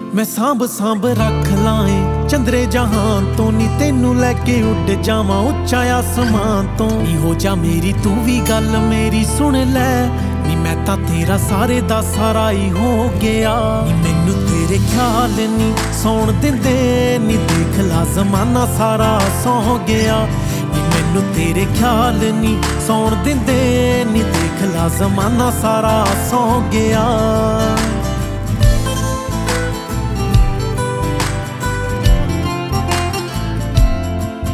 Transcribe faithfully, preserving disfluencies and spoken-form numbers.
मैं सांभ सांभ रख लाए चंद्रे जहान तो नी तेनू लैके उड़ जावां उच्चा आसमान तो। नी हो जा मेरी तू भी गल मेरी सुन लै, नी मैं तां तेरा सारे दा सारा ही हो गया। नी मैनू तेरे ख्याल नी सौण दिंदे, नी देख ला जमाना सारा सौ गया। नी मैनू तेरे ख्याल नी सौण दिंदे, नी देख ला जमाना सारा सौ गया।